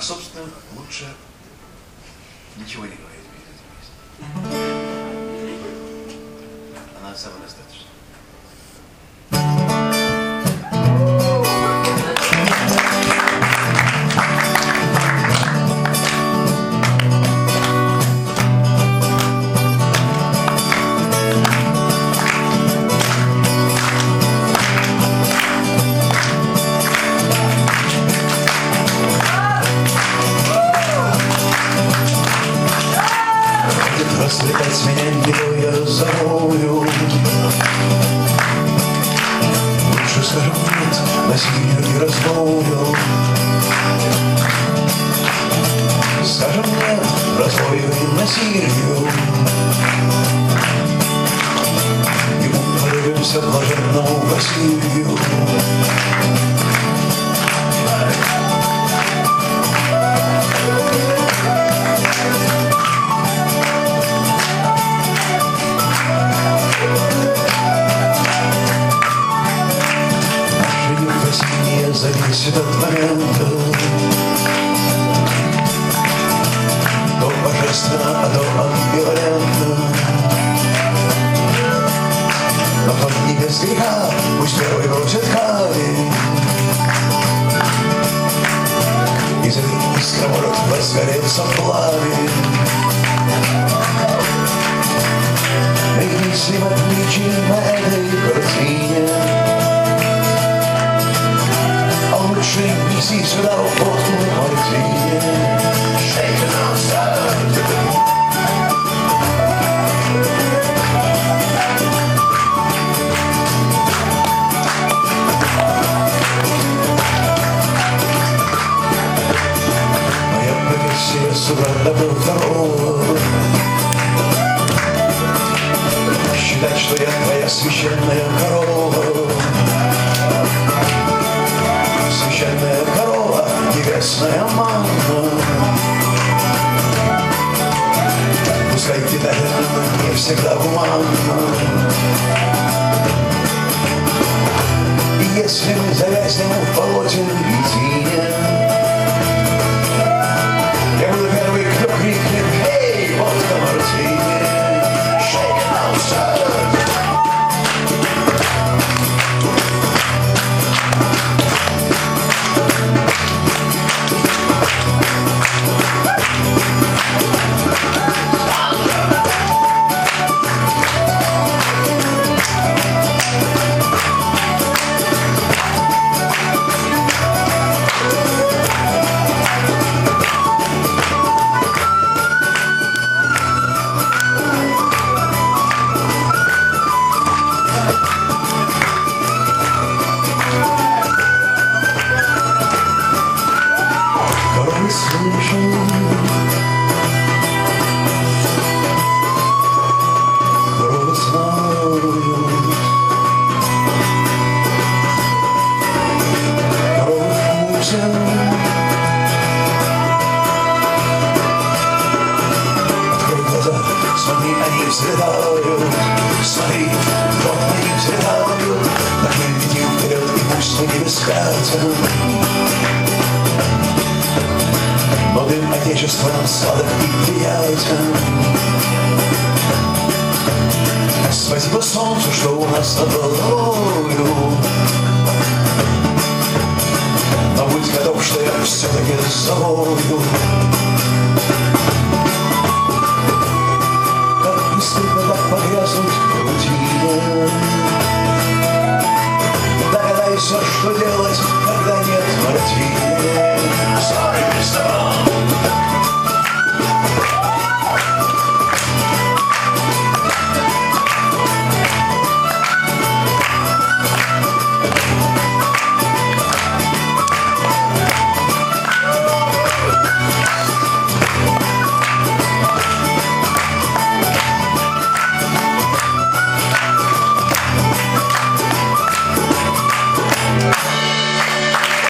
собственно, лучше ничего не говорить перед этой песней. Она самодостаточна. Расцветать меня не я забою. Лучше скажем нет насилию и разбою. Скажем нет разбою и насилию. И мы подивимся блаженному Василию. Зависит от момента, то божественно, а то амбивалентно. Но тот не без греха, пусть первый бросит камень. И за ним сковород возгорелся пламень. И если в отличие на этой картине неси сюда водку мартини. Shaken outside. Моя профессия суда добыл второго. Считать, что я твоя священная корова. Священная корова, небесная манна. Пускай кидает не всегда гуманно. И если мы завязнем в болоте лебедине, я буду первый, кто крикнет: «Эй, водка мартини!» Shaken outside. Открой глаза, смотри, они взлетают. Смотри, вот они взлетают. Так мы летим вперед, и пусть мы не бескатят. Но дым Отечества нам сладок и приятен. Спасибо солнцу, что у нас над головою. Но будь готов, что я все-таки завою. Как быстро, так погреб.